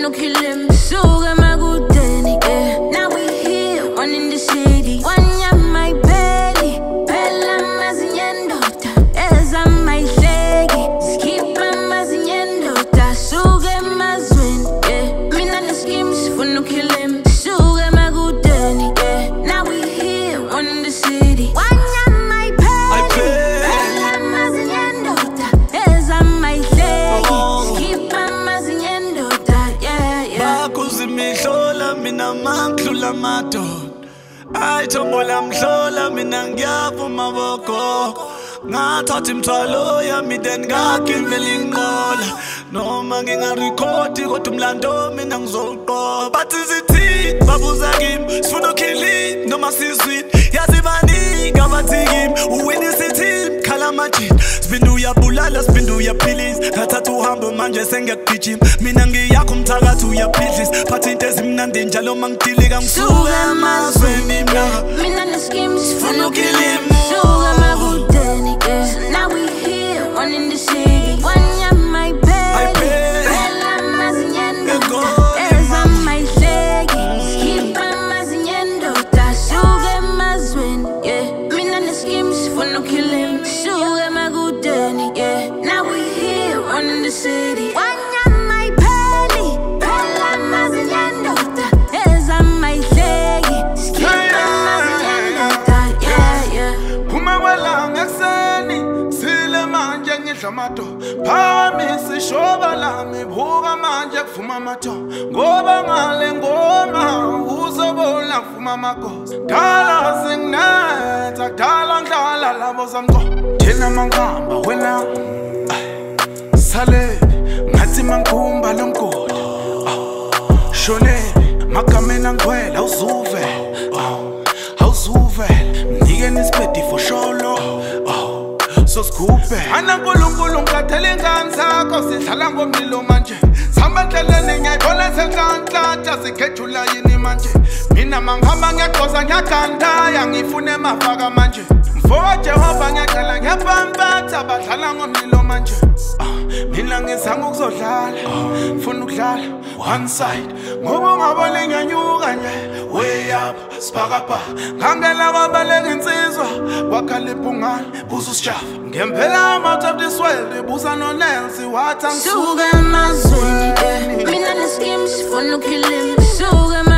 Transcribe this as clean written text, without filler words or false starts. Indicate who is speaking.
Speaker 1: no kill him. So am I good then, yeah. Now we here, one in the city. One ya my belly. Bella maziendo ta. Eza my leggy. Skipa maziendo ta. So get mazwin, yeah. Me na the schemes for no kill him. So am I good then, yeah. Now we here, one in the city. One ya my belly. Bella maziendo ta. Eza my leggy. Skipa maziendo ta, yeah, yeah.
Speaker 2: Bakuzimihlola mina manglula madod. Ay tombola mhlola mina ngiyavuma boko. Ngathatha imthwalo yami then ngagivela inqola. Noma ngingarekhodi kodwa umlando mina ngizowuqoba. Bathi sithi babuza kimi sifuna ukhili noma sizwini. Yazi baningi abathi kimi uwini sithi khala majini. Sibindu uyabulala sibindu uyaphilisa. Ngathatha uhambo manje sengiyakugijima. Mina ngiyakho umthakathi uyaphidlisa. Phatha into ezimnandi njalo mangidilika ngisuka emazweni mina.
Speaker 1: Mina the schemes for no kill him. So am I good then, yeah. Now we here, one in the city. One ya my belly. Bella maziendo ta. Eza my leggy. Skipa maziendo ta. So get mazwin, yeah. Mina the schemes for no kill him. So am I good then, yeah. Now we here, one in the city. One ya my belly. Bella maziendo ta. Eza my leggy. Skipa maziendo ta, yeah, yeah.
Speaker 3: Mato phamisi shoba lami buka manje kufuma mato ngoba ngale ngoma uzobona kufuma magosi dala singnetha dala ngidlala labo zamqo thina mangihamba wena sale ngathi mangikhumba lomgodi shone makamena ngwela awuzuve mnike nisipedi for sholo so scoop ana nkulunkulu ngathele ingane sakho sidlala ngomlilo manje sihamba endleleni ngiyayibona senhlanhlatha sikhethula yini manje mina mangihamba ngiyaqoza ngiyagandaya ngifune emafaka manje mfoka Jehova ngiyacela ngiyabambatha badlala ngomlilo manje mina ngizama ukuzodlala ngifuna ukudlala one side ngoba ungabona ngiyanyuka nje way up sipakapha ngangela kwabaleka insizwa wakhala iphungane buza usjafa ngempela I'm out of this world buza no Nancy wathi
Speaker 1: So get mazwin, yeah. Mina the schemes for no kill him. So